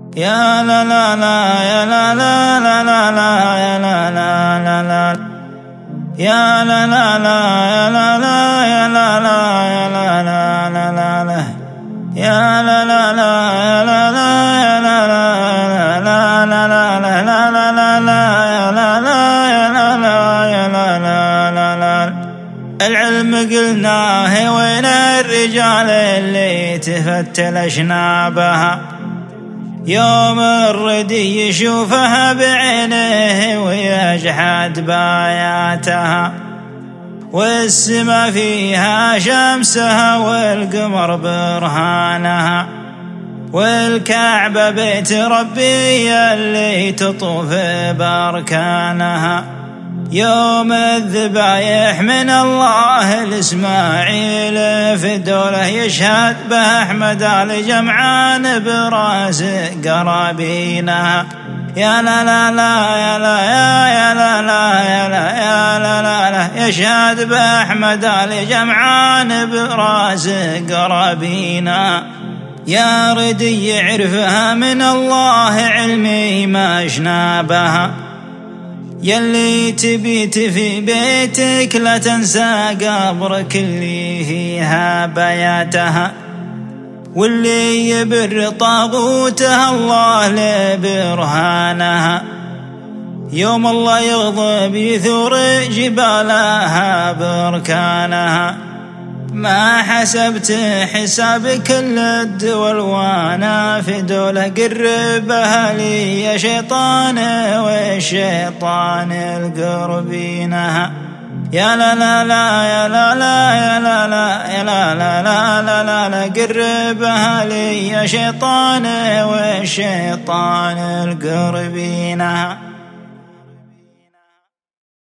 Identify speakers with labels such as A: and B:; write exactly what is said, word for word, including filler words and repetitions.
A: يا لا لا لا يا لا لا لا لا لا يا لا لا لا لا يا لا لا لا يا لا لا يا لا لا يا لا لا لا لا لا يا لا لا لا يا لا لا يا لا لا لا لا لا لا لا لا لا يا لا لا يا لا لا يا لا لا لا لا. العلم قلناه وين الرجال اللي تفتل أشنابها يوم الردي يشوفها بعينه ويجحد باياتها، والسما فيها شمسها والقمر برهانها، والكعبة بيت ربي اللي تطوف باركانها. يوم الذبايح من الله الإسماعيل في الدولة يشهد به أحمد آل جمعان براس قرابينها. يا لا لا لا يا لا يا يا لا لا يا لا يا لا لا لا يشهد به أحمد آل جمعان براس قرابينها. يا ردي يعرفها من الله علمي ما أشنابها، يلي تبيت في بيتك لا تنسى قبرك اللي فيها بياتها، واللي يبر طاغوتها الله لبرهانها. يوم الله يغضب يثور جبالها بركانها، ما حسبت حساب كل الدول وانا في دولة قربها لي يا شيطان والشيطان القربينها. يا لا لا لا يا لا لا يا لا لا يا لا لا لا لا لا لا قربها لي يا شيطان والشيطان القربينها.